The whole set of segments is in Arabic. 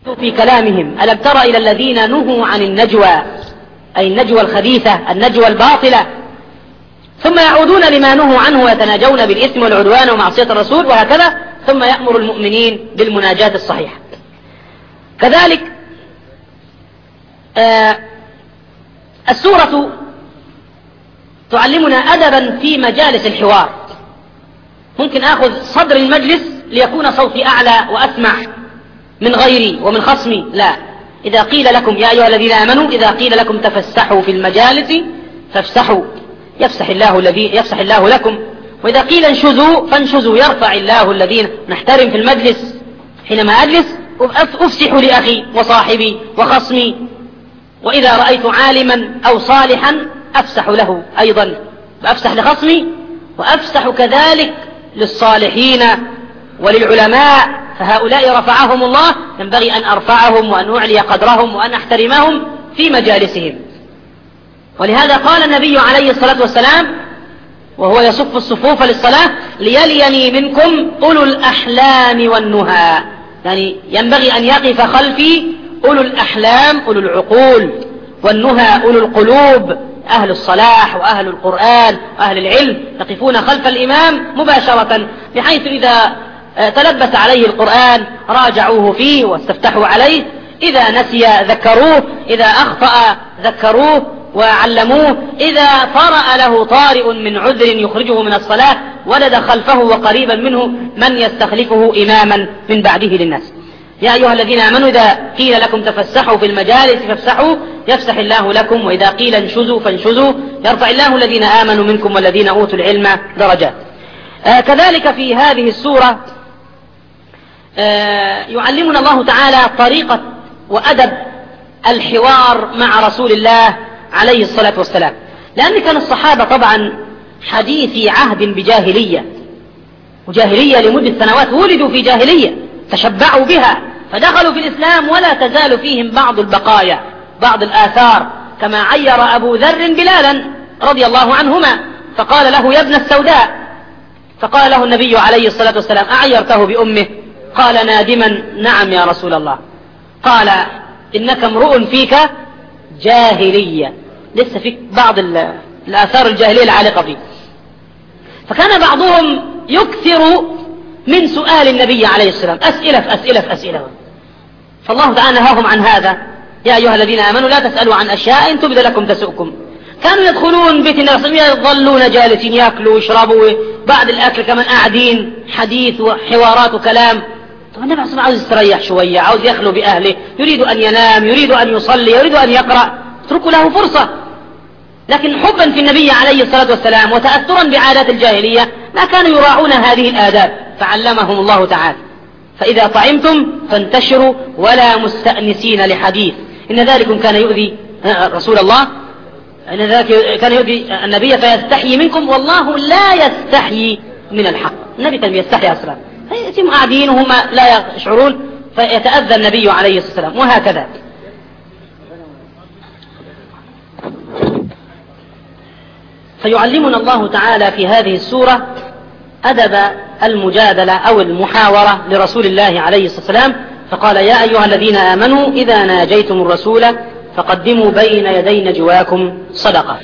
في كلامهم ألم تر إلى الذين نهوا عن النجوى، أي النجوى الخبيثة، النجوى الباطلة، ثم يعودون لما نهوا عنه ويتناجون بالإثم والعدوان ومعصية الرسول وهكذا، ثم يأمر المؤمنين بالمناجاة الصحيحة. كذلك السورة تعلمنا أدبا في مجالس الحوار. ممكن أخذ صدر المجلس ليكون صوتي أعلى وأسمع من غيري ومن خصمي، لا. إذا قيل لكم يا أيها الذين آمنوا إذا قيل لكم تفسحوا في المجالس فافسحوا يفسح الله لكم، وإذا قيل انشزوا فانشزوا يرفع الله الذين. نحترم في المجلس، حينما أجلس أفسح لأخي وصاحبي وخصمي، وإذا رأيت عالما أو صالحا أفسح له أيضا، أفسح لخصمي وأفسح كذلك للصالحين وللعلماء، فهؤلاء رفعهم الله، ينبغي أن أرفعهم وأن أعلي قدرهم وأن أحترمهم في مجالسهم. ولهذا قال النبي عليه الصلاة والسلام وهو يصف الصفوف للصلاة: ليليني منكم أولو الأحلام والنهى، يعني ينبغي أن يقف خلفي أولو الأحلام أولو العقول، والنهى أولو القلوب، أهل الصلاح وأهل القرآن وأهل العلم يقفون خلف الإمام مباشرة، بحيث إذا تلبس عليه القرآن راجعوه فيه واستفتحوا عليه، إذا نسي ذكروه، إذا أخطأ ذكروه وعلموه، إذا طرأ له طارئ من عذر يخرجه من الصلاة ولد خلفه وقريبا منه من يستخلفه إماما من بعده للناس. يا أيها الذين آمنوا إذا قيل لكم تفسحوا في المجالس فافسحوا يفسح الله لكم، وإذا قيل انشزوا فانشزوا يرفع الله الذين آمنوا منكم والذين أوتوا العلم درجات. كذلك في هذه السورة يعلمنا الله تعالى طريقة وأدب الحوار مع رسول الله عليه الصلاة والسلام، لأن كان الصحابة طبعا حديثي عهد بجاهلية، وجاهلية لمدة سنوات، ولدوا في جاهلية تشبعوا بها فدخلوا في الإسلام، ولا تزال فيهم بعض البقايا، بعض الآثار، كما عير أبو ذر بلالا رضي الله عنهما فقال له: يا ابن السوداء. فقال له النبي عليه الصلاة والسلام: أعيرته بأمه؟ قال نادما: نعم يا رسول الله. قال: إنك امرؤ فيك جاهلية، لسه فيك بعض الآثار الجاهلية العالقة فيه. فكان بعضهم يكثر من سؤال النبي عليه السلام، أسئلة في أسئلة في أسئلة، فالله تعالى نهاهم عن هذا: يا أيها الذين آمنوا لا تسألوا عن أشياء إن تبد لكم تسؤكم. كانوا يدخلون بيت النبي يظلون جالسين يأكلوا ويشربوا، بعد الأكل كمان قاعدين حديث وحوارات وكلام. طب النبي صلى الله عليه وسلم عاوز يستريح شوية، عاوز يخلو بأهله، يريد أن ينام، يريد أن يصلي، يريد أن يقرأ، اتركوا له فرصة. لكن حبا في النبي عليه الصلاة والسلام وتأثرا بعادات الجاهلية ما كانوا يراعون هذه الآداب، فعلمهم الله تعالى: فإذا طعمتم فانتشروا ولا مستأنسين لحديث، إن ذلكم كان يؤذي رسول الله، إن ذلك كان يؤذي النبي فيستحيي منكم والله لا يستحيي من الحق. النبي كان يستحيي أسرا، فيتم قاعدين وهم لا يشعرون فيتأذى النبي عليه الصلاة والسلام، وهكذا. فيعلمنا الله تعالى في هذه السورة أدب المجادلة أو المحاورة لرسول الله عليه الصلاة والسلام، فقال: يا أيها الذين آمنوا إذا ناجيتم الرسول فقدموا بين يدي نجواكم صدقة.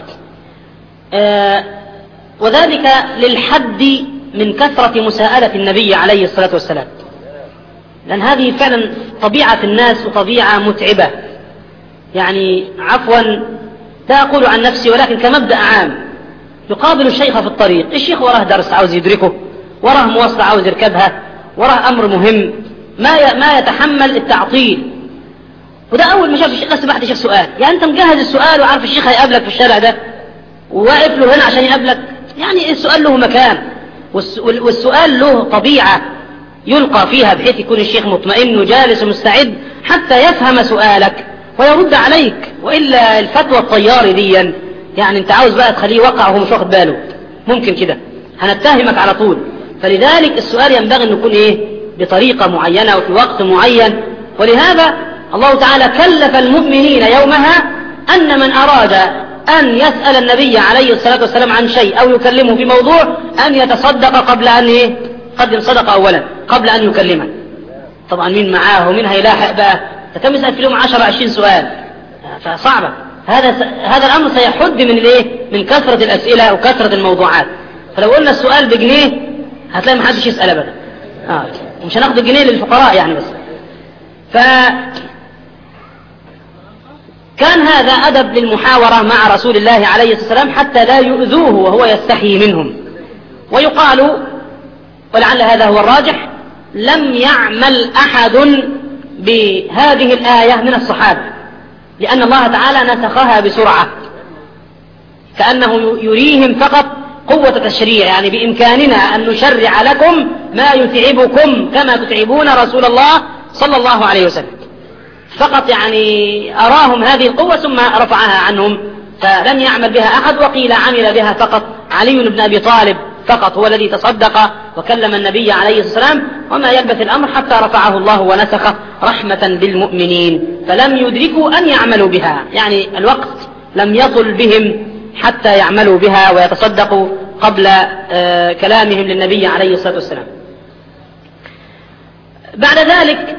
وذلك للحد من كثرة مساءلة النبي عليه الصلاة والسلام، لأن هذه فعلا طبيعة الناس وطبيعة متعبة. يعني عفوا لا أقول عن نفسي ولكن كمبدأ عام، يقابل الشيخ في الطريق، الشيخ وراه درس عاوز يدركه، وراه مواصلة عاوز يركبها، وراه أمر مهم، ما يتحمل التعطيل. وده أول ما شاف الشيخ لسه بعد الشيخ سؤال، يعني أنت مجهز السؤال وعارف الشيخ هيقابلك في الشارع ده وواقف له هنا عشان يقابلك، يعني السؤال له مكان والسؤال له طبيعة يلقى فيها، بحيث يكون الشيخ مطمئن وجالس ومستعد حتى يفهم سؤالك ويرد عليك، وإلا الفتوى الطياري دي يعني انت عاوز بقى تخليه وقع وهو مش واخد باله، ممكن كده هنتهمك على طول. فلذلك السؤال ينبغي أن يكون بطريقة معينة وفي وقت معين. ولهذا الله تعالى كلف المؤمنين يومها أن من أراد أن يسأل النبي عليه الصلاة والسلام عن شيء أو يكلمه في موضوع أن يتصدق قبل أن قدم صدقة أولا قبل أن يكلمه. طبعا مين معاه ومين هيلاحق بقى كم يسأل في اليوم 10-20 سؤال، فصعبة. هذا الأمر سيحد من الايه؟ من كثرة الأسئلة وكثرة الموضوعات. فلو قلنا السؤال بجنيه هتلاقي محدش يسأل أبدا. مش هناخد الجنيه للفقراء يعني بس. كان هذا أدب للمحاورة مع رسول الله عليه الصلاة والسلام حتى لا يؤذوه وهو يستحي منهم. ويقال، ولعل هذا هو الراجح، لم يعمل أحد بهذه الآية من الصحابة، لأن الله تعالى نسخها بسرعة، كأنه يريهم فقط قوة التشريع، يعني بإمكاننا أن نشرع لكم ما يتعبكم كما تتعبون رسول الله صلى الله عليه وسلم. فقط يعني أراهم هذه القوة ثم رفعها عنهم، فلم يعمل بها أحد. وقيل عمل بها فقط علي بن أبي طالب فقط، هو الذي تصدق وكلم النبي عليه الصلاة والسلام، وما يلبث الأمر حتى رفعه الله ونسخه رحمة بالمؤمنين، فلم يدركوا أن يعملوا بها، يعني الوقت لم يطل بهم حتى يعملوا بها ويتصدقوا قبل كلامهم للنبي عليه الصلاة والسلام. بعد ذلك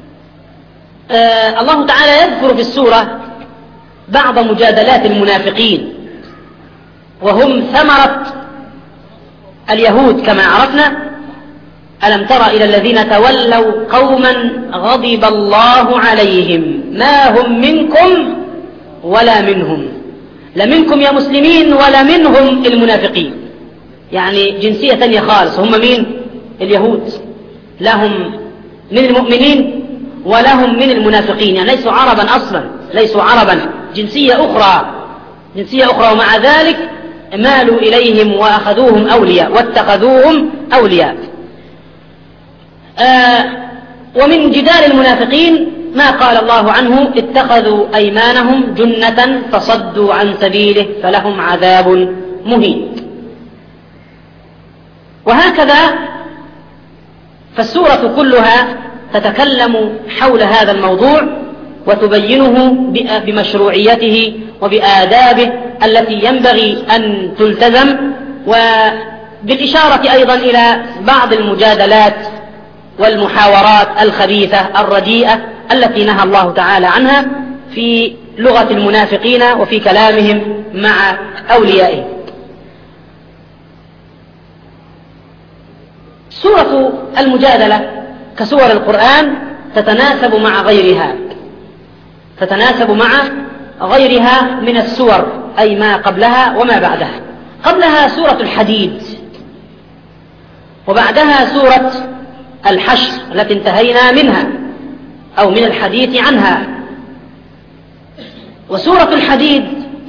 الله تعالى يذكر في السورة بعض مجادلات المنافقين، وهم ثمرة اليهود كما عرفنا. ألم تر إلى الذين تولوا قوما غضب الله عليهم ما هم منكم ولا منهم، لا منكم يا مسلمين ولا منهم المنافقين، يعني جنسية ثانية خالص. هم مين؟ اليهود، لهم من المؤمنين ولهم من المنافقين، يعني ليسوا عربا أصلا، ليسوا عربا، جنسية أخرى، ومع ذلك مالوا إليهم وأخذوهم أولياء واتخذوهم أولياء. ومن جدال المنافقين ما قال الله عنه: اتخذوا أيمانهم جنة فصدوا عن سبيله فلهم عذاب مهين. وهكذا فالسورة كلها تتكلم حول هذا الموضوع وتبينه بمشروعيته وبآدابه التي ينبغي أن تلتزم، وبالإشارة أيضا إلى بعض المجادلات والمحاورات الخبيثة الرديئة التي نهى الله تعالى عنها في لغة المنافقين وفي كلامهم مع أوليائهم. سورة المجادلة كسور القرآن تتناسب مع غيرها من السور، أي ما قبلها وما بعدها. قبلها سورة الحديد، وبعدها سورة الحشر التي انتهينا منها أو من الحديث عنها. وسورة الحديد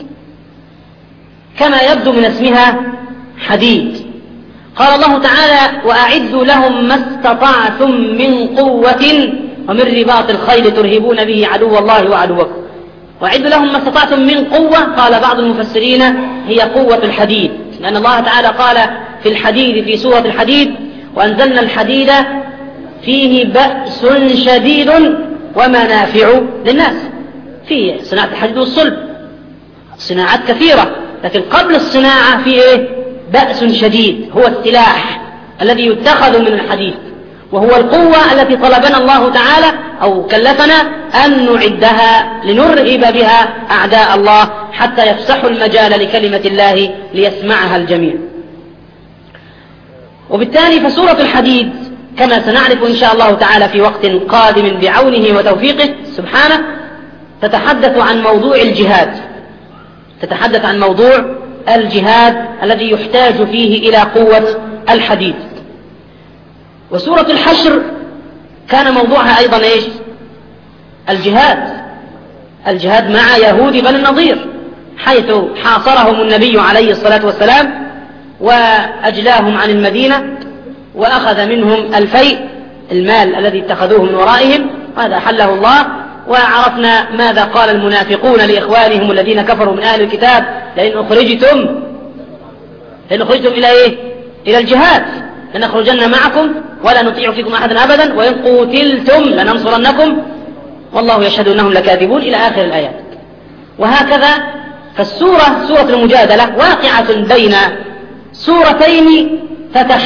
كما يبدو من اسمها حديد. قال الله تعالى: وأعدوا لهم ما استطعتم من قوة ومن رباط الخيل ترهبون به عدو الله وعدوكم. وأعدوا لهم ما استطعتم من قوة، قال بعض المفسرين هي قوة الحديد، لأن الله تعالى قال في الحديد في سورة الحديد: وأنزلنا الحديد فيه بأس شديد ومنافع للناس. في صناعة الحديد والصلب صناعات كثيرة، لكن قبل الصناعة في بأس شديد، هو السلاح الذي يتخذ من الحديد، وهو القوة التي طلبنا الله تعالى أو كلفنا أن نعدها لنرهب بها أعداء الله حتى يفسحوا المجال لكلمة الله ليسمعها الجميع. وبالتالي فسورة الحديد كما سنعرف إن شاء الله تعالى في وقت قادم بعونه وتوفيقه سبحانه تتحدث عن موضوع الجهاد الذي يحتاج فيه إلى قوة الحديد. وسورة الحشر كان موضوعها أيضا الجهاد مع يهود بني النضير، حيث حاصرهم النبي عليه الصلاة والسلام وأجلاهم عن المدينة وأخذ منهم الفيء، المال الذي اتخذوه من ورائهم، هذا حله الله. وعرفنا ماذا قال المنافقون لإخوانهم الذين كفروا من أهل الكتاب: لئن أخرجتم إلى الجهاد لنخرجن معكم ولا نطيع فيكم أحدا أبدا وإن قتلتم لننصرنكم والله يشهد أنهم لكاذبون، إلى آخر الآيات. وهكذا فالسورة سورة المجادلة واقعة بين سورتين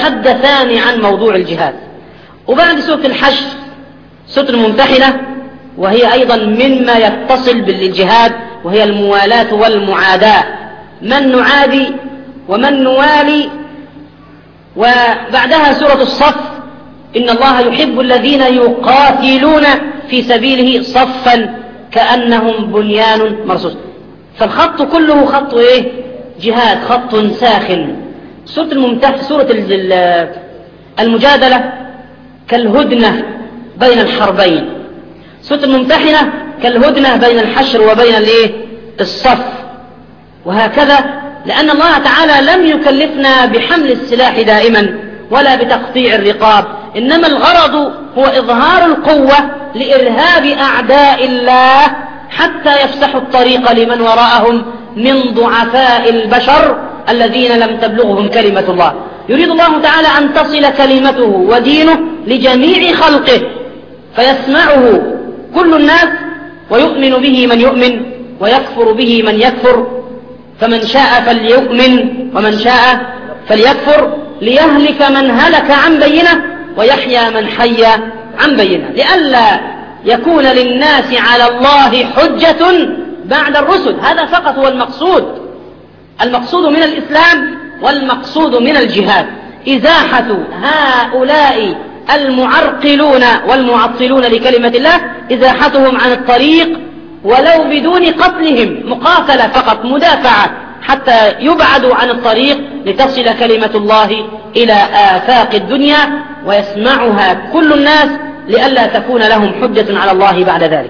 تتحدثان عن موضوع الجهاد. وبعد سورة الحشر سورة الممتحنة وهي أيضا مما يتصل بالجهاد، وهي الموالاة والمعاداة، من نعادي ومن نوالي. وبعدها سورة الصف: إن الله يحب الذين يقاتلون في سبيله صفا كأنهم بنيان مرصوص. فالخط كله خط جهاد، خط ساخن. سورة المجادلة كالهدنة بين الحربين، سورة الممتحنة كالهدنة بين الحشر وبين الصف، وهكذا، لأن الله تعالى لم يكلفنا بحمل السلاح دائما ولا بتقطيع الرقاب، إنما الغرض هو إظهار القوة لإرهاب أعداء الله حتى يفسحوا الطريق لمن وراءهم من ضعفاء البشر الذين لم تبلغهم كلمة الله. يريد الله تعالى أن تصل كلمته ودينه لجميع خلقه، فيسمعه كل الناس، ويؤمن به من يؤمن، ويكفر به من يكفر، فمن شاء فليؤمن ومن شاء فليكفر، ليهلك من هلك عن بينه ويحيى من حي عن بينه، لئلا يكون للناس على الله حجة بعد الرسل. هذا فقط هو المقصود من الإسلام والمقصود من الجهاد، إزاحة هؤلاء المعرقلون والمعطلون لكلمة الله، إزاحتهم عن الطريق ولو بدون قتلهم، مقاتلة فقط، مدافعة، حتى يبعدوا عن الطريق لتصل كلمة الله إلى آفاق الدنيا ويسمعها كل الناس، لئلا تكون لهم حجة على الله بعد ذلك.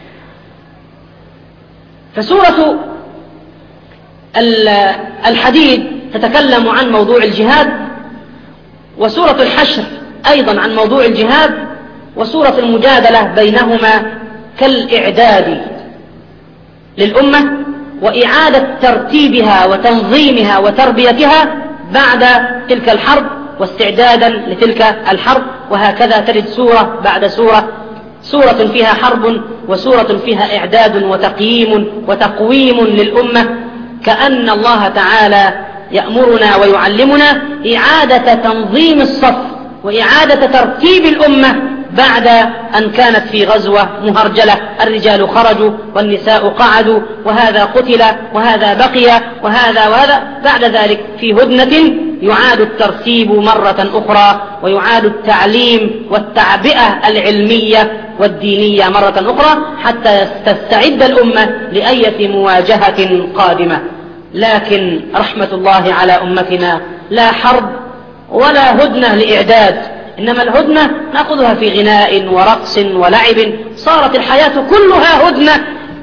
فسورة الحديد تتكلم عن موضوع الجهاد، وسورة الحشر أيضا عن موضوع الجهاد، وسورة المجادلة بينهما كالإعداد للأمة وإعادة ترتيبها وتنظيمها وتربيتها بعد تلك الحرب واستعدادا لتلك الحرب، وهكذا تجد سورة بعد سورة، سورة فيها حرب وسورة فيها إعداد وتقويم للأمة، كأن الله تعالى يأمرنا ويعلمنا إعادة تنظيم الصف وإعادة ترتيب الأمة بعد أن كانت في غزوة مهرجلة، الرجال خرجوا والنساء قعدوا، وهذا قتل وهذا بقي وهذا، بعد ذلك في هدنة يعاد الترتيب مرة أخرى، ويعاد التعليم والتعبئة العلمية والدينية مرة أخرى، حتى تستعد الأمة لأية مواجهة قادمة. لكن رحمة الله على أمتنا لا حرب ولا هدنة لإعداد، إنما الهدنة نأخذها في غناء ورقص ولعب، صارت الحياة كلها هدنة،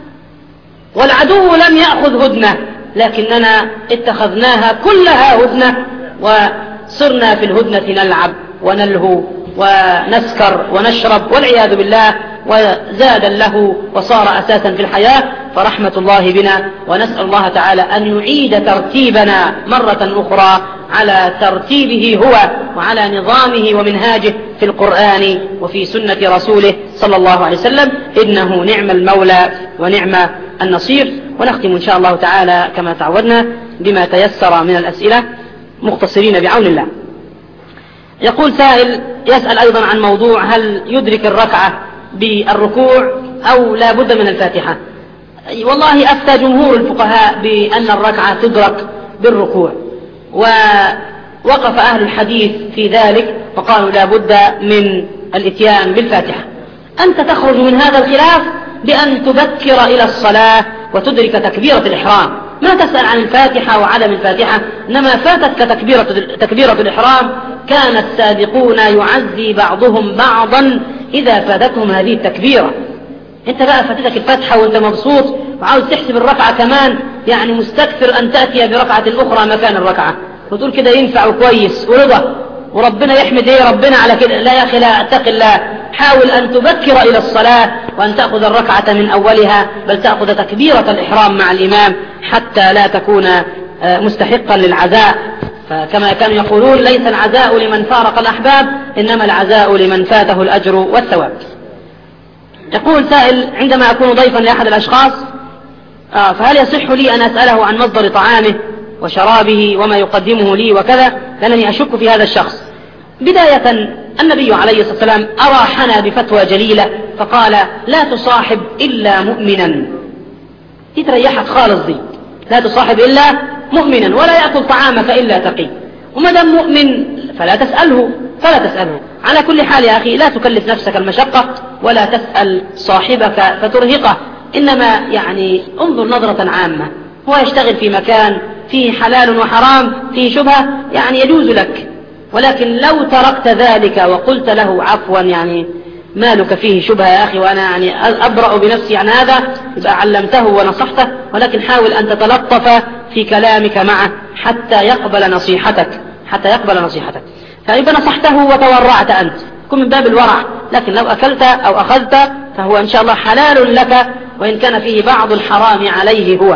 والعدو لم يأخذ هدنة، لكننا اتخذناها كلها هدنة، وصرنا في الهدنة نلعب ونلهو ونسكر ونشرب والعياذ بالله، وزاد له وصار أساسا في الحياة. فرحمة الله بنا، ونسأل الله تعالى أن يعيد ترتيبنا مرة أخرى على ترتيبه هو وعلى نظامه ومنهاجه في القرآن وفي سنة رسوله صلى الله عليه وسلم، إنه نعم المولى ونعم النصير. ونختم إن شاء الله تعالى كما تعودنا بما تيسر من الأسئلة مختصرين بعون الله. يقول سائل يسأل أيضا عن موضوع: هل يدرك الركعة بالركوع أو لا بد من الفاتحة؟ والله أفتى جمهور الفقهاء بأن الركعة تدرك بالركوع، ووقف أهل الحديث في ذلك وقالوا لا بد من الإتيان بالفاتحة. أنت تخرج من هذا الخلاف بأن تبكر إلى الصلاة وتدرك تكبيرة الإحرام، ما تسأل عن الفاتحة وعدم الفاتحة، إنما فاتتك تكبيرة الإحرام. كان السابقون يعزي بعضهم بعضا إذا فاتتهم هذه التكبيرة. انت بقى فاتتك الفاتحة وانت مبسوط وعاوز تحسب الركعة كمان، يعني مستكثر أن تأتي بركعة أخرى مكان الركعة وتقول كده ينفع كويس ورضا وربنا يحمد ربنا على كده. لا يا أخي، لا، اتق الله، حاول أن تبكر إلى الصلاة وأن تأخذ الركعة من أولها، بل تأخذ تكبيرة الإحرام مع الإمام حتى لا تكون مستحقا للعزاء. فكما كانوا يقولون: ليس العزاء لمن فارق الأحباب، إنما العزاء لمن فاته الأجر والثواب. يقول سائل: عندما أكون ضيفا لأحد الأشخاص فهل يصح لي أن أسأله عن مصدر طعامه وشرابه وما يقدمه لي وكذا، لأنني أشك في هذا الشخص؟ بداية النبي عليه الصلاة والسلام أراحنا بفتوى جليلة فقال لا تصاحب إلا مؤمنا. دي تريحك خالص دي، لا تصاحب إلا مؤمنا ولا يأكل طعامك إلا تقي. وما دام مؤمن فلا تسأله على كل حال يا أخي لا تكلف نفسك المشقة ولا تسأل صاحبك فترهقه، إنما يعني انظر نظرة عامة، هو يشتغل في مكان فيه حلال وحرام فيه شبهة يعني يجوز لك، ولكن لو تركت ذلك وقلت له عفوا يعني مالك فيه شبهة يا أخي وأنا يعني أبرأ بنفسي عن هذا، يبقى علمته ونصحته، ولكن حاول أن تتلطف في كلامك معه حتى يقبل نصيحتك فإذا نصحته وتورعت أنت كن من باب الورع، لكن لو أكلت أو أخذت فهو إن شاء الله حلال لك وإن كان فيه بعض الحرام عليه هو،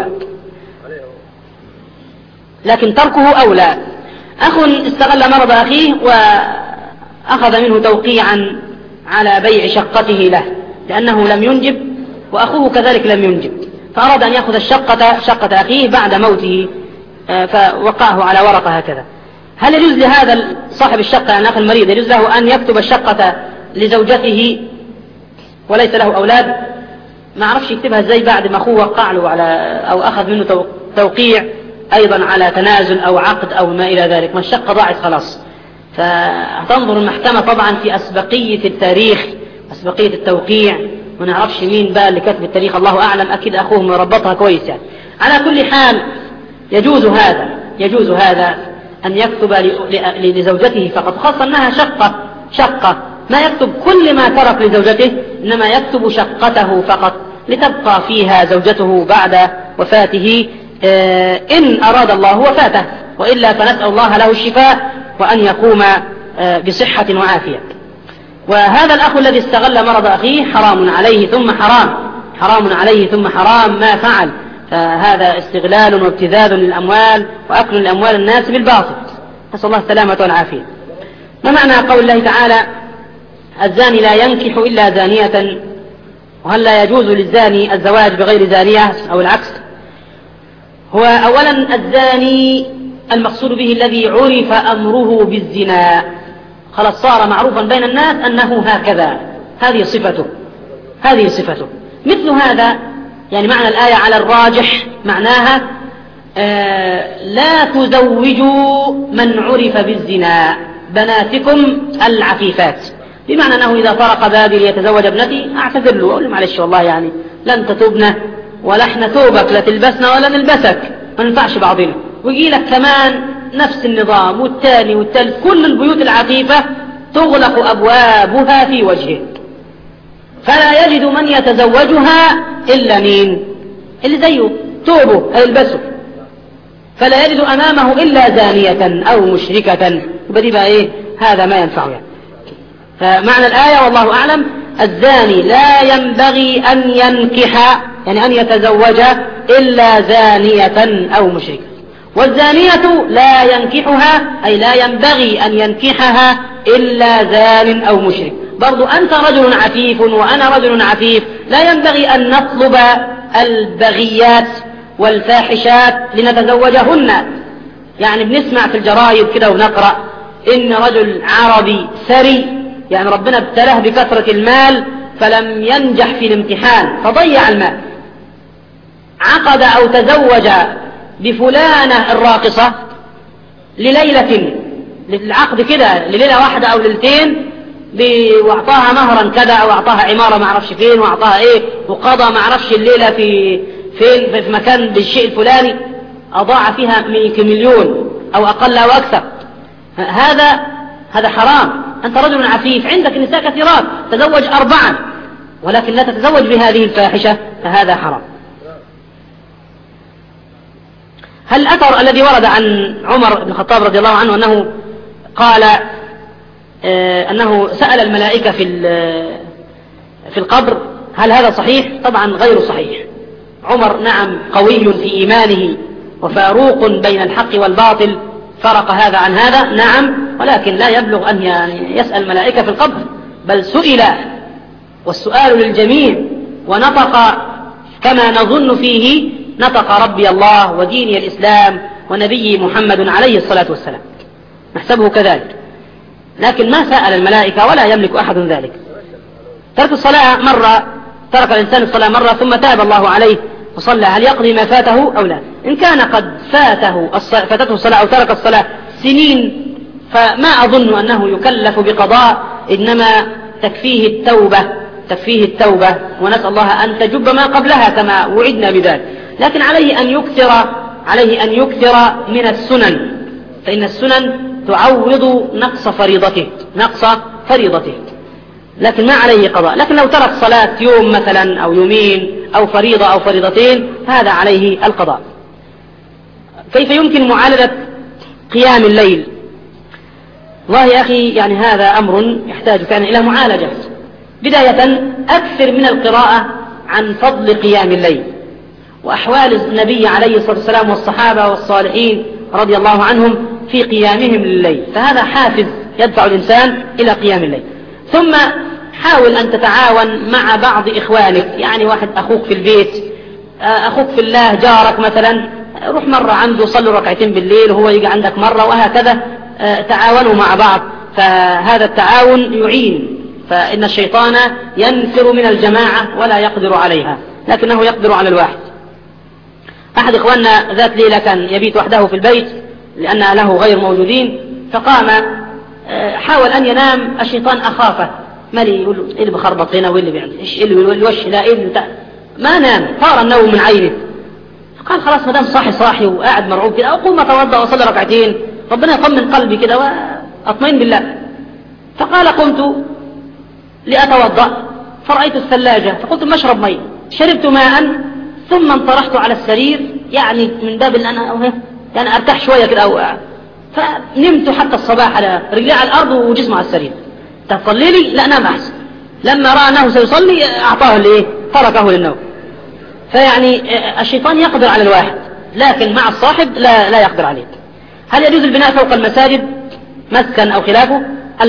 لكن تركه أولى. أخ استغل مرض أخيه وأخذ منه توقيعا على بيع شقته له لأنه لم ينجب وأخوه كذلك لم ينجب، فأراد أن يأخذ شقة أخيه بعد موته فوقعه على ورقة هكذا. هل يجوز لهذا صاحب الشقة يعني الأخ المريض يجوز له أن يكتب الشقة لزوجته وليس له أولاد؟ ما عرفش يكتبها ازاي بعد ما أخوه وقع له على أو أخذ منه توقيع أيضا على تنازل أو عقد أو ما إلى ذلك، ما الشقة ضاعت خلاص. فتنظر المحكمة طبعا في أسبقية التاريخ أسبقية التوقيع، ما نعرفش مين بقى اللي كتب التاريخ، الله أعلم، أكيد أخوه مربطها كويس يعني. على كل حال يجوز هذا أن يكتب لزوجته فقط، خاصة أنها شقة ما يكتب كل ما ترك لزوجته، إنما يكتب شقته فقط لتبقى فيها زوجته بعد وفاته إن أراد الله وفاته، وإلا فنسأل الله له الشفاء وأن يقوم بصحة وعافية. وهذا الأخ الذي استغل مرض أخيه حرام عليه ثم حرام ما فعل، فهذا استغلال وابتذاذ للأموال وأكل الأموال الناس بالباطل، نسأل الله السلامة والعافية. ما معنى قول الله تعالى الزاني لا ينكح إلا زانية، وهل لا يجوز للزاني الزواج بغير زانية أو العكس؟ هو أولا الزاني المقصود به الذي عرف أمره بالزنا، خلاص صار معروفا بين الناس أنه هكذا، هذه صفته. مثل هذا يعني معنى الآية على الراجح معناها لا تزوجوا من عرف بالزنا بناتكم العفيفات، بمعنى أنه إذا طرق بابي ليتزوج ابنتي أعتذر له أقول له معلش والله يعني لن تتوبنا ولا احنا توبك، لا تلبسنا ولا نلبسك، ما ننفعش بعضنا، ويجي لك كمان نفس النظام والتالي والتالي، كل البيوت العفيفة تغلق أبوابها في وجهه، فلا يجد من يتزوجها إلا مين؟ اللي زيه توبه هيلبسه، فلا يجد أمامه إلا زانية أو مشركة، يبقى بقى إيه؟ هذا ما ينفعه يعني. فمعنى الآية والله أعلم الزاني لا ينبغي أن ينكح يعني أن يتزوج إلا زانية أو مشركة، والزانية لا ينكحها أي لا ينبغي أن ينكحها إلا زان أو مشرك. برضو أنت رجل عفيف وأنا رجل عفيف، لا ينبغي أن نطلب البغيات والفاحشات لنتزوجهن. يعني بنسمع في الجرايد كده ونقرأ إن رجل عربي ثري يعني ربنا ابتلاه بكثرة المال فلم ينجح في الامتحان فضيع المال، عقد أو تزوج بفلانة الراقصة لليلة، للعقد كده لليلة واحدة أو ليلتين، واعطاها مهرا كذا أو اعطاها عمارة ما عرفش فين واعطاها ايه، وقضى ما عرفش الليلة في مكان بالشيء الفلاني، أضاع فيها مليون أو أقل أو أكثر. هذا حرام. أنت رجل عفيف عندك نساء كثيرات، تزوج 4 ولكن لا تتزوج بهذه الفاحشة، فهذا حرام. هل الأثر الذي ورد عن عمر بن الخطاب رضي الله عنه أنه قال أنه سأل الملائكة في القبر، هل هذا صحيح؟ طبعا غير صحيح. عمر نعم قوي في إيمانه وفاروق بين الحق والباطل، فرق هذا عن هذا نعم، ولكن لا يبلغ أن يعني يسأل الملائكة في القبر، بل سئل والسؤال للجميع، ونطق كما نظن فيه نطق ربي الله وديني الإسلام ونبي محمد عليه الصلاة والسلام، نحسبه كذلك، لكن ما سأل الملائكة ولا يملك أحد ذلك. ترك الصلاة مرة، ترك الإنسان الصلاة مرة ثم تاب الله عليه وصلى، هل يقضي ما فاته أو لا؟ إن كان قد فاتته الصلاة أو ترك الصلاة سنين فما أظن أنه يكلف بقضاء، إنما تكفيه التوبة، ونسأل الله أن تجب ما قبلها كما وعدنا بذلك. لكن عليه أن يكثر من السنن، فإن السنن تعوض نقص فريضته، لكن ما عليه قضاء. لكن لو ترك صلاة يوم مثلا أو يومين أو فريضة أو فريضتين هذا عليه القضاء. كيف يمكن معالجة قيام الليل؟ والله يا أخي يعني هذا أمر يحتاج كان إلى معالجة. بداية أكثر من القراءة عن فضل قيام الليل وأحوال النبي عليه الصلاة والسلام والصحابة والصالحين رضي الله عنهم في قيامهم لليل، فهذا حافز يدفع الإنسان إلى قيام الليل. ثم حاول أن تتعاون مع بعض إخوانك، يعني واحد أخوك في البيت، أخوك في الله، جارك مثلا، روح مرة عنده صلوا ركعتين بالليل وهو يجي عندك مرة، وهكذا تعاونوا مع بعض، فهذا التعاون يعين. فإن الشيطان ينفر من الجماعة ولا يقدر عليها، لكنه يقدر على الواحد. أحد إخواننا ذات ليلة كان يبيت وحده في البيت لأن أهله غير موجودين، فقام حاول أن ينام، الشيطان أخافه، مالي يقول له إيه اللي بخربط هنا وإيه اللي بيعمل إيش الوش لا إيه ما نام، طار النوم من عينه. فقال خلاص ما دام صاحي وقاعد مرعوب كده، أقوم أتوضأ وأصلي ركعتين ربنا يطمن قلبي كده وأطمئن بالله. فقال قمت لأتوضأ فرأيت الثلاجة فقلت ما أشرب ماء، شربت ماء ثم انطرحت على السرير، يعني من باب أن أنا يعني أرتاح شوية كده، فنمت حتى الصباح على رجلي على الأرض وجسمه على السرير. تصلي لي؟ لا نام أحسن. لما رأى أنه سيصلي أعطاه تركه للنوم. فيعني الشيطان يقدر على الواحد، لكن مع الصاحب لا يقدر عليه. هل يجوز البناء فوق المساجد مسكن أو خلافه؟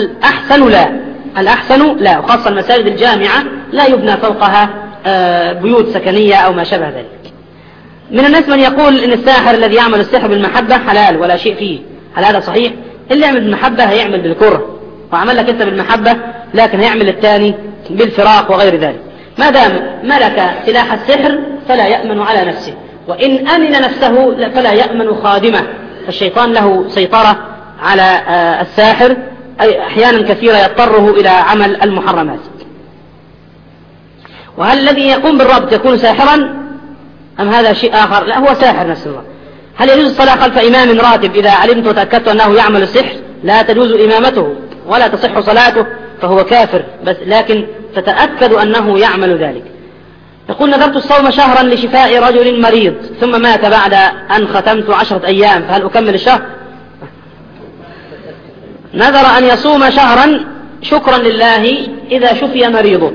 الأحسن لا، وخاصة المساجد الجامعة لا يبنى فوقها بيوت سكنية أو ما شابه ذلك. من الناس من يقول إن الساحر الذي يعمل السحر بالمحبة حلال ولا شيء فيه، هل هذا صحيح؟ اللي يعمل بالمحبة هيعمل بالكره، وعمل لك أنت بالمحبة، لكن هيعمل الثاني بالفراق وغير ذلك. ما دام ملك سلاح السحر فلا يأمن على نفسه، وإن أمن نفسه فلا يأمن خادمه. فالشيطان له سيطرة على الساحر، أي أحيانا كثيرة يضطره إلى عمل المحرمات. وهل الذي يقوم بالربط يكون ساحرا أم هذا شيء آخر؟ لا، هو ساحر نفسه. هل يجوز الصلاة خلف إمام راتب إذا علمت وتأكدت أنه يعمل السحر؟ لا تجوز إمامته ولا تصح صلاته، فهو كافر، بس لكن تتأكد أنه يعمل ذلك. يقول نذرت الصوم شهرا لشفاء رجل مريض ثم مات بعد أن ختمت 10 أيام، فهل أكمل الشهر؟ نذر أن يصوم شهرا شكرا لله إذا شفي مريضه،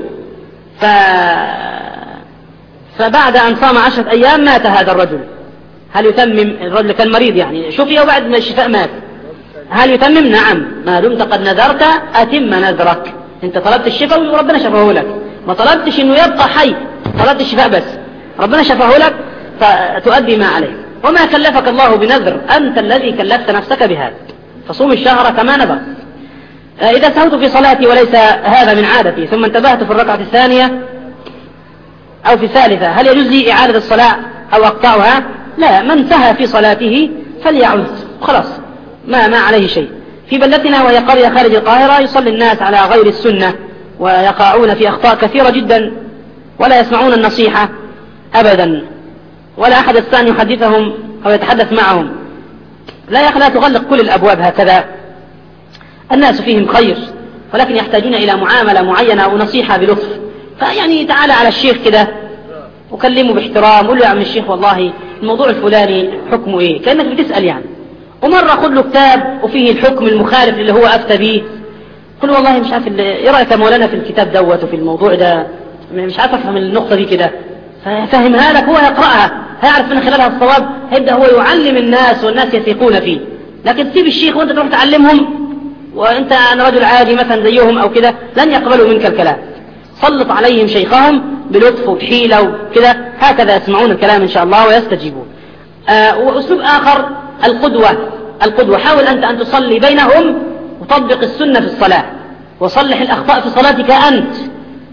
فبعد أن صام 10 أيام مات هذا الرجل، هل يتمم؟ الرجل كان مريض يعني شفي وبعد ما الشفاء مات، هل يتمم؟ نعم، ما دمت قد نذرت أتم نذرك. انت طلبت الشفاء وربنا شفاه لك، ما طلبتش انه يبقى حي، طلبت الشفاء بس، ربنا شفاه لك فتؤدي ما عليك. وما كلفك الله بنذر، أنت الذي كلفت نفسك بهذا، فصوم الشهر كما نذر. إذا سهوت في صلاتي وليس هذا من عادتي ثم انتبهت في الركعة الثانية أو في الثالثة، هل يجوز لي إعادة الصلاة أو أقطعها؟ لا، من سهى في صلاته فليعود خلاص، ما عليه شيء. في بلدتنا وهي قرية خارج القاهرة يصلي الناس على غير السنة ويقعون في أخطاء كثيرة جدا ولا يسمعون النصيحة أبدا، ولا أحد يستطيع أن يحدثهم أو يتحدث معهم. لا تغلق كل الأبواب هكذا، الناس فيهم خير، ولكن يحتاجون إلى معاملة معينة ونصيحة بلطف. فيعني تعالى على الشيخ كده وكلمه باحترام، قل له يا عم الشيخ والله الموضوع الفلاني حكمه إيه، كأنك بتسأل يعني. ومرة خذ له كتاب وفيه الحكم المخالف اللي هو أفتى به، قل والله مش عارف إيه رأيك يا مولانا في الكتاب دوت وفي الموضوع ده، مش عارف أفهم النقطة دي كده، ففهمها لك، هو يقرأها هيعرف من خلالها الصواب، هيبدأ هو يعلم الناس والناس يثقون فيه. لكن تسيب الشيخ وانت تروح تعلمهم وانت أنا رجل عادي مثلا زيهم أو كده، لن يقبلوا منك الكلام. سلط عليهم شيخهم بلطف وبحيلة وكده، هكذا يسمعون الكلام إن شاء الله ويستجيبون. وأسلوب آخر القدوة، حاول أنت أن تصلي بينهم وطبق السنة في الصلاة، وصلح الأخطاء في صلاتك أنت،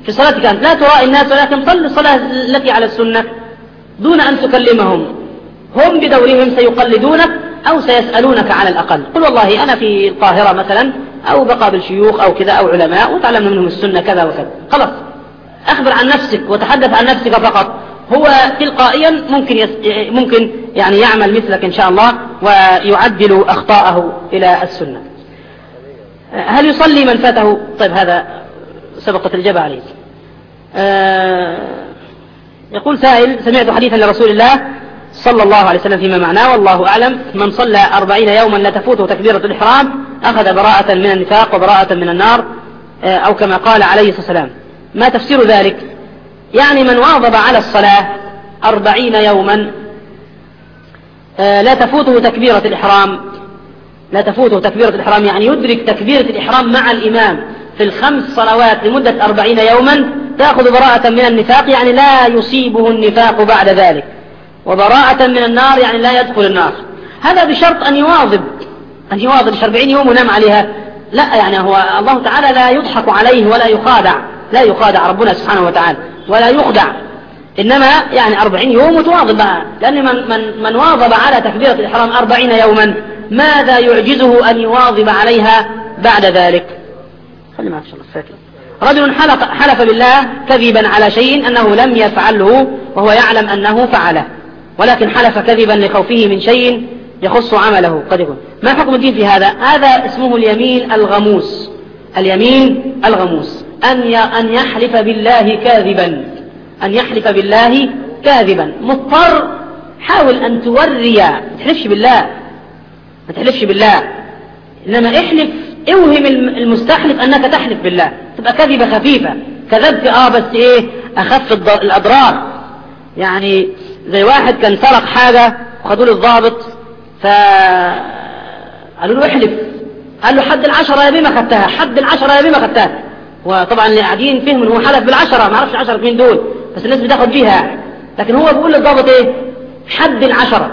في صلاتك أنت لا ترائي الناس، ولكن صل الصلاة التي على السنة دون أن تكلمهم، هم بدورهم سيقلدونك أو سيسألونك على الأقل. قل والله أنا في القاهرة مثلا أو بقابل شيوخ أو كذا أو علماء وتعلمنا منهم السنة كذا وكذا، خلاص أخبر عن نفسك وتحدث عن نفسك فقط، هو تلقائيا ممكن يعني يعمل مثلك إن شاء الله ويعدل أخطاءه إلى السنة. هل يصلي من فاته؟ طيب هذا سبقت الإجابة عليه. يقول سائل: سمعت حديثا لرسول الله صلى الله عليه وسلم فيما معناه والله أعلم: من صلى 40 يوما لا تفوته تكبيرة الإحرام أخذ براءة من النفاق وبراءة من النار، أو كما قال عليه الصلاة والسلام. ما تفسير ذلك؟ يعني من واظب على الصلاة 40 يوما لا تفوته تكبيرة الإحرام، لا تفوته تكبيرة الإحرام يعني يدرك تكبيرة الإحرام مع الإمام في الخمس صلوات لمدة 40 يوما، تأخذ براءة من النفاق يعني لا يصيبه النفاق بعد ذلك، وبراءة من النار يعني لا يدخل النار. هذا بشرط أن يواظب 40 يوم ونام عليها. لا يعني هو الله تعالى لا يضحك عليه ولا يخادع، لا يخادع ربنا سبحانه وتعالى ولا يخدع، إنما يعني 40 يوم وتواظب، لأن من واظب على تكبيرة الإحرام 40 يوما ماذا يعجزه أن يواظب عليها بعد ذلك؟ خلي معك شاء الله فاكر. رجل حلف بالله كذبا على شيء أنه لم يفعله وهو يعلم أنه فعله، ولكن حلف كذبا لخوفه من شيء يخص عمله قد يكون. ما حكم الدين في هذا؟ هذا اسمه اليمين الغموس. اليمين الغموس أن يحلف بالله كاذبا، أن يحلف بالله كاذبا. مضطر حاول أن توري، ما تحلفش بالله، إنما احلف، اوهم المستحلف أنك تحلف بالله، تبقى كذبة خفيفة، كذبت بس ايه أخف الأضرار. يعني زي واحد كان سرق حاجة وخدوا له الضابط فقالوا له احلف، قال له حد 10 يا بيه ما خدتها، حد 10 يا بيه ما خدتها. وطبعا اللي قاعدين فهموا ان هو حلف بال10، ما عرفش 10 مين دول، بس الناس بتاخد بيها، لكن هو بيقول للضابط ايه؟ حد 10،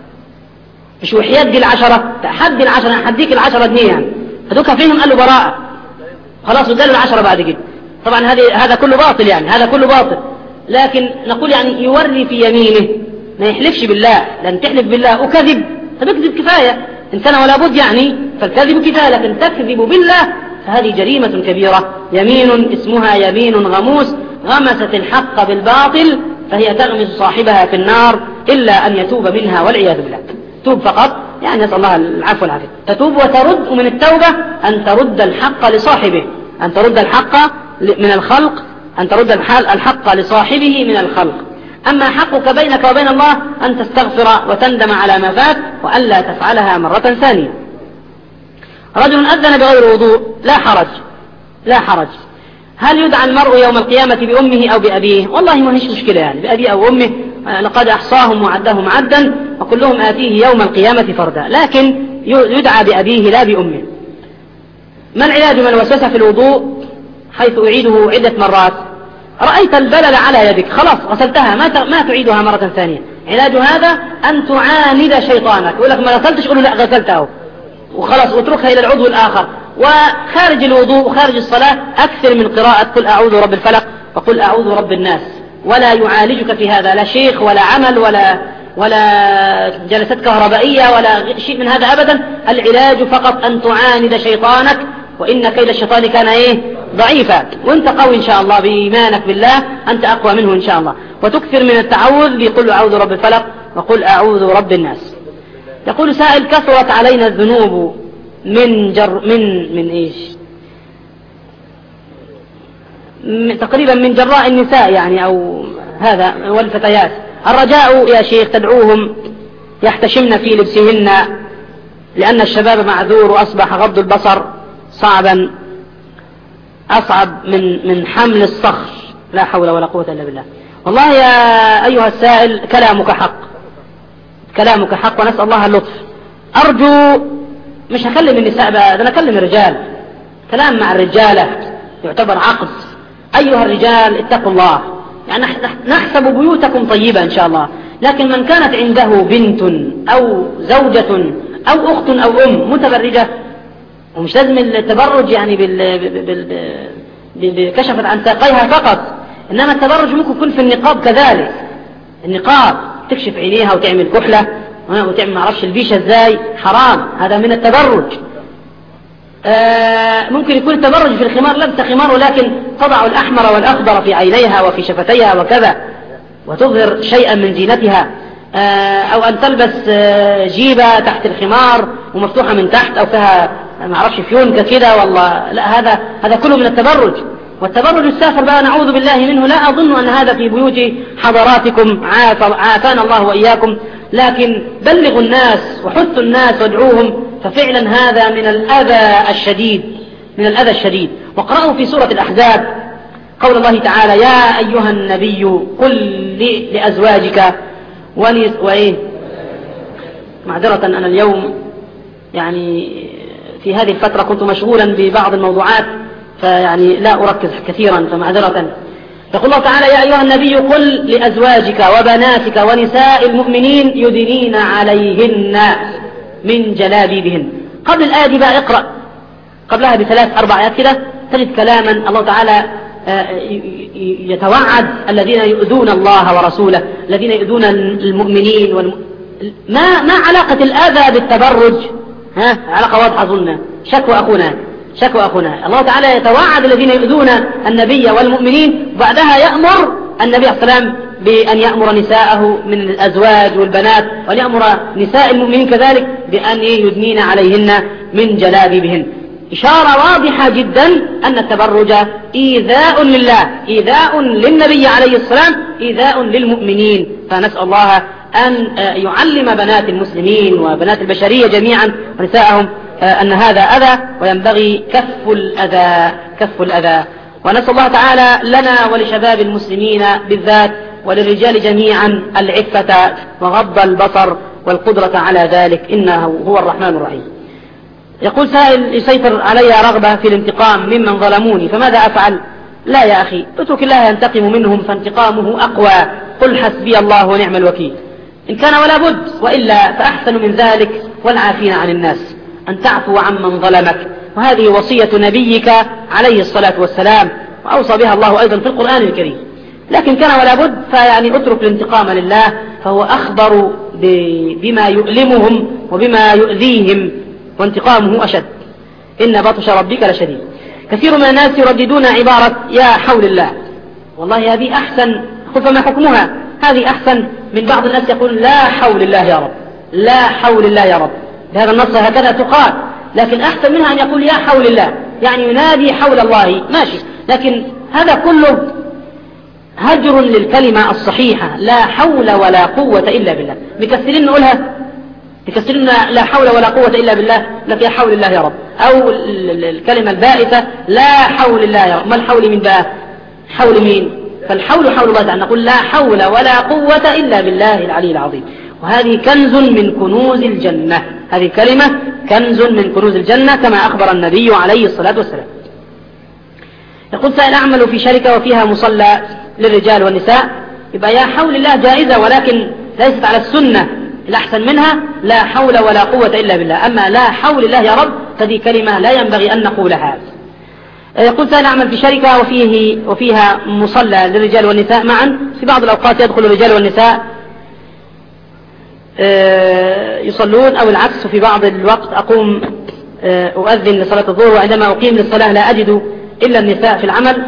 مش وحياة دي 10، حد 10، هديك 10 جنيه يعني. فدوكا فيهم قال له براءة، خلاص اداله 10 بعد كده. طبعا هذا كله باطل، يعني هذا كله باطل. لكن نقول يعني يوري في يمينه، ما يحلفش بالله، لأن تحلف بالله وكذب، فبكذب كفاية إن كان ولا بد يعني، فالكذب كفاية، لكن تكذب بالله فهذه جريمة كبيرة. يمين اسمها يمين غموس، غمست الحق بالباطل فهي تغمس صاحبها في النار إلا أن يتوب منها والعياذ بالله. توب فقط، يعني نسأل الله العفو والعافية، تتوب وترد. ومن التوبة أن ترد الحق لصاحبه، أن ترد الحق من الخلق، أن ترد الحق لصاحبه من الخلق. أما حقك بينك وبين الله أن تستغفر وتندم على ما فات وألا تفعلها مرة ثانية. رجل أذن بغير وضوء، لا حرج. هل يدعى المرء يوم القيامة بأمه أو بأبيه؟ والله ما هيش مشكلة يعني، بأبيه أو أمه، لقد أحصاهم وعدهم عدا وكلهم آتيه يوم القيامة فردا، لكن يدعى بأبيه لا بأمه. ما العلاج من الوسوسة في الوضوء حيث أعيده عدة مرات؟ رأيت البلل على يدك، خلاص غسلتها، ما تعيدها مرة ثانية. علاج هذا أن تعاند شيطانك، يقول لك ما غسلتش، قول له لا غسلته وخلاص، واتركها إلى العضو الآخر. وخارج الوضوء وخارج الصلاة أكثر من قراءة قل أعوذ رب الفلق وقل أعوذ رب الناس، ولا يعالجك في هذا لا شيخ ولا عمل ولا جلسات كهربائية ولا شيء من هذا أبدا. العلاج فقط أن تعاند شيطانك، وإن كيد الشيطان كان ضعيفا، وانت قوي إن شاء الله بإيمانك بالله، أنت أقوى منه إن شاء الله. وتكثر من التعوذ بقل أعوذ رب الفلق وقل أعوذ رب الناس. يقول سائل: كثرت علينا الذنوب من إيش؟ تقريبا من جراء النساء يعني، أو هذا والفتيات. الرجاء يا شيخ تدعوهم يحتشمن في لبسهن، لأن الشباب معذور وأصبح غض البصر أصعب من حمل الصخر، لا حول ولا قوة إلا بالله. والله يا أيها السائل كلامك حق ونسأل الله اللطف. أرجو، مش هكلم النساء بقى، أنا أكلم الرجال، كلام مع الرجالة يعتبر عقد. أيها الرجال اتقوا الله، يعني نحسب بيوتكم طيبة إن شاء الله، لكن من كانت عنده بنت أو زوجة أو أخت أو أم متبرجة، ومش لازم التبرج يعني كشفت عن ساقيها فقط. إنما التبرج ممكن يكون في النقاب كذلك. النقاب تكشف عينيها وتعمل كحلة وتعمل معرفش البيشة ازاي، حرام، هذا من التبرج. ممكن يكون التبرج في الخمار، لبس خمار ولكن تضع الأحمر والأخضر في عينيها وفي شفتيها وكذا وتظهر شيئا من زينتها، أو أن تلبس جيبة تحت الخمار ومفتوحة من تحت أو فيها معرفش فيونكة كده، والله لا، هذا كله من التبرج. والتبرج السافر بقى نعوذ بالله منه، لا أظن أن هذا في بيوت حضراتكم، عافانا الله وإياكم، لكن بلغوا الناس وحثوا الناس وادعوهم، ففعلا هذا من الأذى الشديد، من الأذى الشديد. واقرأوا في سورة الأحزاب قول الله تعالى: يا أيها النبي قل لأزواجك معذرة أنا اليوم يعني في هذه الفترة كنت مشغولا ببعض الموضوعات فيعني لا أركز كثيرا فمعذرة. يقول الله تعالى: يا أيها النبي قل لأزواجك وبناتك ونساء المؤمنين يدنين عليهن من جلابيبهن. قبل الآية دي بقى اقرأ قبلها ب3-4 آيات كده تجد كلاما الله تعالى يتوعد الذين يؤذون الله ورسوله، الذين يؤذون المؤمنين ما علاقة الأذى بالتبرج؟ علاقة واضحة ظلنا، شكوى أخونا. الله تعالى يتوعد الذين يؤذون النبي والمؤمنين، وبعدها يأمر النبي صلى الله عليه وسلم بأن يأمر نساءه من الأزواج والبنات، وأن يأمر نساء المؤمنين كذلك بأن يدنين عليهن من جلابيبهن. إشارة واضحة جدا أن التبرج إيذاء لله، إيذاء للنبي عليه السلام، إيذاء للمؤمنين. فنسأل الله أن يعلم بنات المسلمين وبنات البشرية جميعا ونساءهم أن هذا أذى وينبغي كف الأذى. ونسأل الله تعالى لنا ولشباب المسلمين بالذات وللرجال جميعا العفة وغض البصر والقدرة على ذلك، إنه هو الرحمن الرحيم. يقول سائل: يسيطر علي رغبة في الانتقام ممن ظلموني، فماذا أفعل؟ لا يا أخي، اترك الله ينتقم منهم فانتقامه أقوى، قل حسبي الله ونعم الوكيل. إن كان ولا بد، وإلا فأحسن من ذلك والعافين عن الناس أن تعفو عمن ظلمك، وهذه وصية نبيك عليه الصلاة والسلام، وأوصى بها الله أيضا في القرآن الكريم. لكن كان ولا بد فيعني اترك الانتقام لله، فهو أخبر بما يؤلمهم وبما يؤذيهم، وانتقامه أشد، إن بطش ربك لشديد. كثير من الناس يرددون عبارة يا حول الله، والله هذه أحسن، خذ ما حكمها، هذه أحسن من بعض الناس يقول لا حول الله يا رب، لا حول الله يا رب، بهذا النص هكذا تقال، لكن أحسن منها أن يقول يا حول الله، يعني ينادي حول الله، ماشي، لكن هذا كله هجر للكلمة الصحيحة، لا حول ولا قوة إلا بالله. مكسرين نقولها، تكسرين لا حول ولا قوة إلا بالله، لك يا حول الله يا رب، أو الكلمة البائسة لا حول الله يا رب. ما الحول من بقى؟ حول مين؟ فالحول حول الله تعالى، نقول لا حول ولا قوة إلا بالله العلي العظيم. وهذه كنز من كنوز الجنة، هذه كلمة كنز من كنوز الجنة كما أخبر النبي عليه الصلاة والسلام. يقول سائل: أعمل في شركة وفيها مصلى للرجال والنساء، يبقى يا حول الله جائزة ولكن ليست على السنة، الأحسن منها لا حول ولا قوة إلا بالله. أما لا حول الله يا رب فهذه كلمة لا ينبغي أن نقولها. يقول سائل: أعمل في شركة وفيها مصلى للرجال والنساء معا، في بعض الأوقات يدخل الرجال والنساء يصلون أو العكس، وفي بعض الوقت أقوم أؤذن لصلاة الظهر، وعندما أقيم للصلاة لا أجد إلا النساء في العمل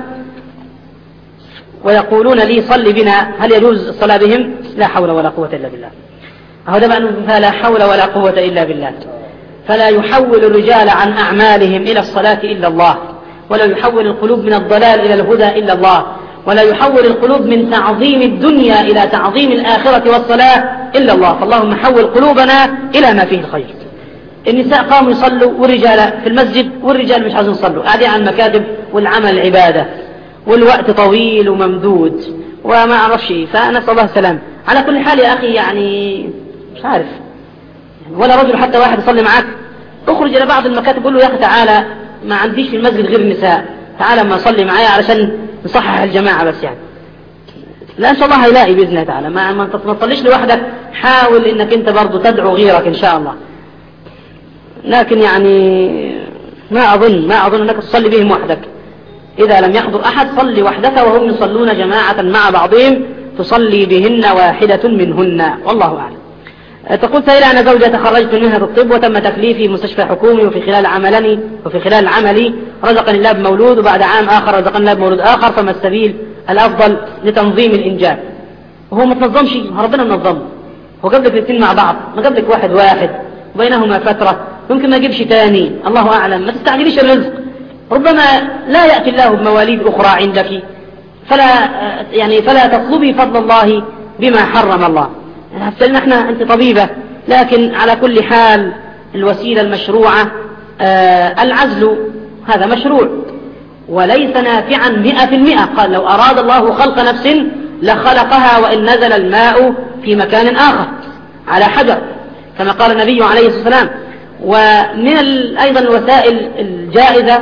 ويقولون لي صل بنا، هل يجوز الصلاة بهم؟ لا حول ولا قوة إلا بالله. هذا معنى لا حول ولا قوة إلا بالله. فلا يحول الرجال عن أعمالهم إلى الصلاة إلا الله، ولا يحول القلوب من الضلال إلى الهدى إلا الله، ولا يحول القلوب من تعظيم الدنيا إلى تعظيم الآخرة والصلاة إلا الله. فاللهم حول قلوبنا إلى ما فيه الخير. النساء قاموا يصلوا والرجال في المسجد، والرجال مش عايزين يصلوا، قاعدين على المكاتب، والعمل عبادة والوقت طويل وممدود وما أعرف شيء، فنسأل الله السلام. على كل حال يا أخي يعني مش عارف، ولا رجل حتى واحد يصلي معك، اخرج إلى بعض المكاتب قول له يا أخي تعالى، ما عنديش في المسجد غير النساء، تعالى ما صلي معايا علشان نصحح الجماعة بس يعني. لا إن شاء الله هيلاقي بإذن الله تعالى. ما تصليش لوحدك، حاول إنك أنت برضو تدعو غيرك إن شاء الله، لكن يعني ما أظن أنك تصلي بهم وحدك، إذا لم يحضر أحد صل وحدك وهم يصلون جماعة مع بعضهم تصلي بهن واحدة منهن، والله أعلم. تقول سائلة: أنا زوجة تخرجت من مهنة الطب وتم تكليفي مستشفى حكومي، وفي خلال عملي رزقني الله بمولود، وبعد عام آخر رزقني الله بمولود آخر، فما السبيل الأفضل لتنظيم الإنجاب؟ وهو ما تنظمش، ربنا منظمه. هو جاب لك الاثنين مع بعض، ما جاب لك واحد وبينهما فترة، ممكن ما يجيبش تاني، الله أعلم. ما تستعجليش الرزق، ربما لا يأتي الله بمواليد أخرى عندك، فلا تطلبي فضل الله بما حرم الله. احنا أنت طبيبة، لكن على كل حال الوسيلة المشروعة العزل، هذا مشروع وليس نافعا 100%. قال: لو أراد الله خلق نفس لخلقها وإن نزل الماء في مكان آخر على حجر، كما قال النبي عليه الصلاة والسلام. ومن أيضا الوسائل الجائزة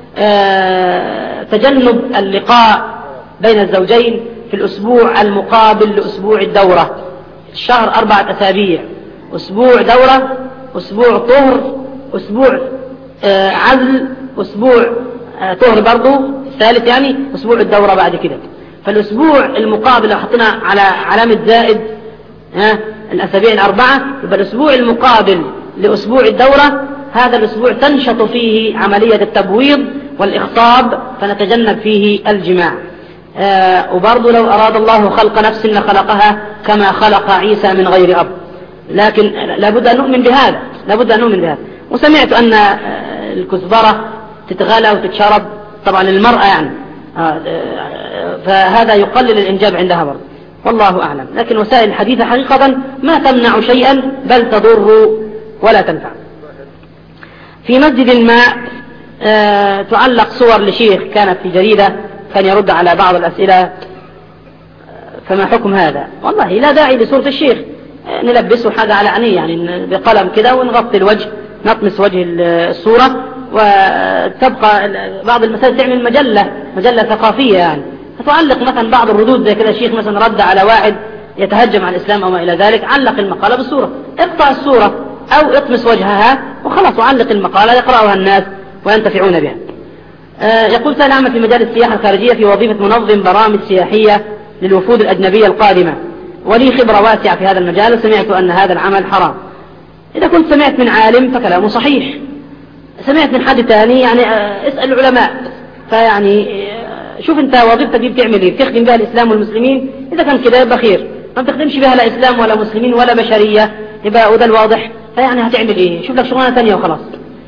تجنب اللقاء بين الزوجين في الأسبوع المقابل لأسبوع الدورة. الشهر 4 أسابيع، أسبوع دورة، أسبوع طهر، أسبوع عزل، أسبوع طهر برضو الثالث، يعني أسبوع الدورة بعد كده. فالأسبوع المقابل لو حطينا على علامة زائد الأسابيع الأربعة، يبقى الأسبوع المقابل لأسبوع الدورة هذا الأسبوع تنشط فيه عملية التبويض والإخصاب، فنتجنب فيه الجماع. وبرضو لو أراد الله خلق نفس لخلقها كما خلق عيسى من غير أب، لكن لابد أن نؤمن بهذا. وسمعت أن الكزبرة تتغلى وتتشرب طبعا للمرأة يعني، فهذا يقلل الإنجاب عندها برضو، والله أعلم. لكن وسائل الحديثة حقيقة ما تمنع شيئا بل تضر ولا تنفع. في مسجد ما تعلق صور لشيخ كانت في جريدة، كان يرد على بعض الأسئلة، فما حكم هذا؟ والله لا داعي لصورة الشيخ، نلبسه حاجة على عينيه يعني بقلم كده ونغطي الوجه، نطمس وجه الصورة. وتبقى بعض المساجد تعمل مجلة ثقافية يعني، فتعلق مثلا بعض الردود زي كده، الشيخ مثلا رد على واحد يتهجم على الإسلام أو ما إلى ذلك، علق المقالة بالصورة، اقطع الصورة أو اطمس وجهها وخلاص، وعلق المقالة يقرأها الناس وينتفعون بها. يقول: سأعمل في مجال السياحة الخارجية في وظيفة منظم برامج سياحية للوفود الأجنبية القادمة، ولي خبرة واسعة في هذا المجال، وسمعت أن هذا العمل حرام. إذا كنت سمعت من عالم فكلامه صحيح، سمعت من حد تاني يعني اسأل العلماء. فيعني شوف أنت وظيفتك دي بتعمل إيه، بتخدم بها الإسلام والمسلمين، إذا كان كده يبقى خير. ما بتخدمش بها لا إسلام ولا مسلمين ولا بشرية، يبقى وده الواضح، فيعني هتعمل إيه؟ شوف لك شغلانة تانية وخلاص.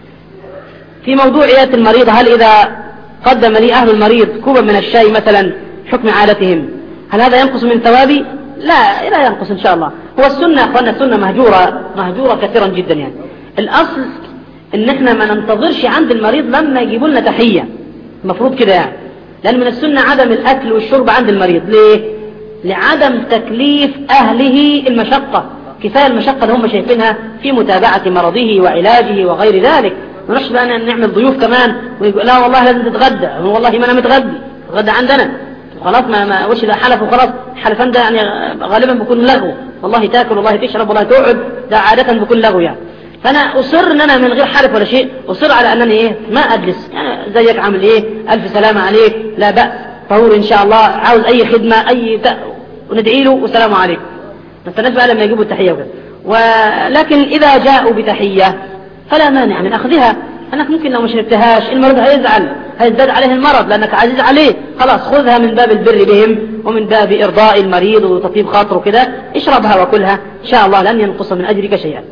في موضوع عيادة المريض، هل إذا قدم لي أهل المريض كوبا من الشاي مثلا حكم عادتهم، هل هذا ينقص من ثوابي؟ لا ينقص إن شاء الله. هو السنة أخوانا، السنة مهجورة كثيرا جدا يعني. الأصل إن إحنا ما ننتظرش عند المريض لما يجيبوا لنا تحية، المفروض كده يعني، لأن من السنة عدم الأكل والشرب عند المريض. ليه؟ لعدم تكليف أهله المشقة، كفاية المشقة اللي هم شايفينها في متابعة مرضه وعلاجه وغير ذلك. ونحش بقى نعمل ضيوف كمان ويقول: لا والله لازم تتغدى، والله ما أنا متغدى، تتغدى عندنا خلاص، ما وش ده حلف وخلاص. حلفان ده يعني غالبا بيكون لغو، والله تاكل والله تشرب والله تقعد، ده عادة بيكون لغو يعني. فأنا أصر أن أنا من غير حلف ولا شيء، أصر على أنني ما أجلس، يعني زيك عامل ألف سلامة عليك، لا بأس، طهور إن شاء الله، عاوز أي خدمة وندعي له والسلام عليكم. نستناش بقى لما يجيبوا التحية وكذا. ولكن إذا جاءوا بتحية فلا مانع من أخذها، أنك ممكن لو ما شربتهاش المرض هيزداد عليه المرض لأنك عزيز عليه، خلاص خذها من باب البر بهم ومن باب إرضاء المريض وتطيب خاطره كده، اشربها وكلها إن شاء الله لن ينقص من أجرك شيئا.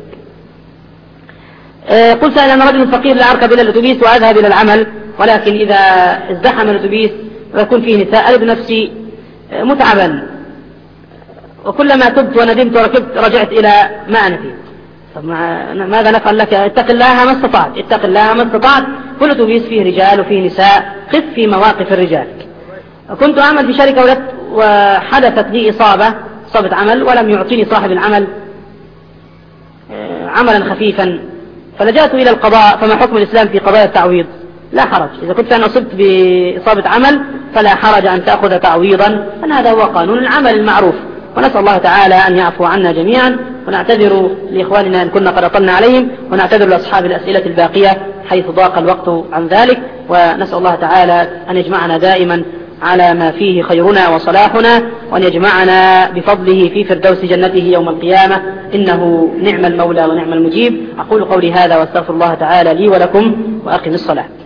قلت أنا رجل فقير لا أركب إلى الأتوبيس وأذهب إلى العمل، ولكن إذا ازدحم الأتوبيس ويكون فيه نساء أجد نفسي متعبا، وكلما تبت وندمت وركبت رجعت إلى ما أنا فيه. طب ماذا نفعل لك؟ اتق الله ما استطعت. كل أتوبيس فيه رجال وفيه نساء، قف في مواقف الرجال. كنت أعمل في شركة وحدثت لي إصابة عمل، ولم يعطيني صاحب العمل عملا خفيفا، فلجأت إلى القضاء. فما حكم الإسلام في قضايا التعويض؟ لا حرج، إذا كنت أنا أصبت بإصابة عمل فلا حرج أن تأخذ تعويضا، أن هذا هو قانون العمل المعروف، ونسأل الله تعالى أن يعفو عنا جميعا، ونعتذر لإخواننا إن كنا قد أطلنا عليهم، ونعتذر لأصحاب الأسئلة الباقية حيث ضاق الوقت عن ذلك، ونسأل الله تعالى أن يجمعنا دائما على ما فيه خيرنا وصلاحنا، وأن يجمعنا بفضله في فردوس جنته يوم القيامة، إنه نعم المولى ونعم المجيب. أقول قولي هذا واستغفر الله تعالى لي ولكم، وأقم الصلاة.